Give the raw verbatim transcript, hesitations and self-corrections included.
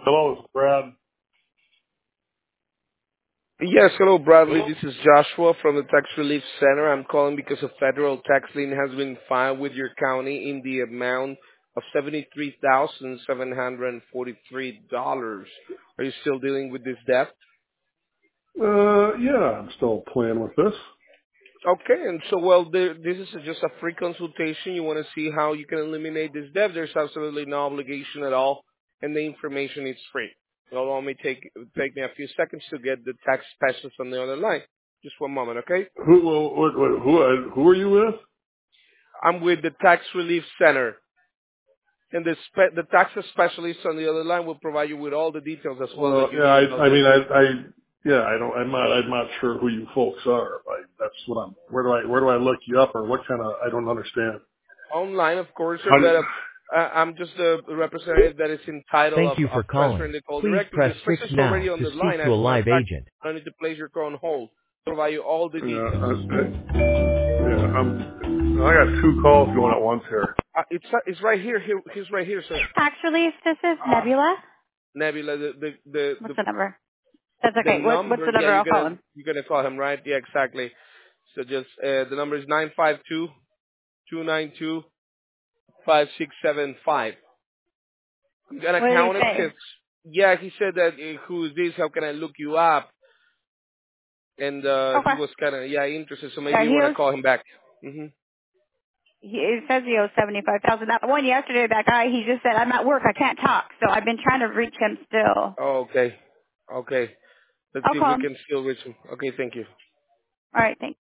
Hello, it's Brad. Yes, hello, Bradley. Hello? This is Joshua from the Tax Relief Center. I'm calling because a federal tax lien has been filed with your county in the amount of seventy-three thousand seven hundred forty-three dollars. Are you still dealing with this debt? Uh, yeah, I'm still playing with this. Okay, and so, well, there, this is just a free consultation. You want to see how you can eliminate this debt. There's absolutely no obligation at all, and the information is free. It'll only take, take me a few seconds to get the tax specialist on the other line. Just one moment, okay? Who, who, who, who, who are you with? I'm with the Tax Relief Center, and the spe- the tax specialist on the other line will provide you with all the details as well Well, that you yeah, need I, about I this. mean, I, I, yeah, I don't, I'm not, I'm not sure who you folks are. I, that's what I'm, where do I, where do I look you up or what kind of, I don't understand. Online, of course, sir, How do, but uh, I- I'm just a representative that is entitled Thank of, you of for transferring calling. the call Please directly. press The six specialist is already now on to the speak line. to As a a matter live of fact, agent. I need to place your call on hold, provide you all the yeah, I, details. I, yeah, I'm, I got two calls going at once here. Uh, it's it's right here. here. He's right here, sir. Tax relief, this is Nebula. Nebula, the the the What's the, the number? That's the okay. What, what's number. the Yeah, number? you're I'll call gonna him. you're gonna call him, right? Yeah, exactly. So just uh, the number is nine five two two nine two five six seven five. I'm gonna What did he count it say? because yeah, he said that uh, who is this? How can I look you up? And uh he Okay. was kind of yeah interested, so maybe Yeah, you he want to owes, call him back. hmm he, it says he owes seventy-five thousand dollars. That one yesterday, that guy, he just said, I'm at work, I can't talk. So I've been trying to reach him still. Oh, okay, okay. Let's I'll see if call we him. can still reach him. Okay, thank you. All right, thanks.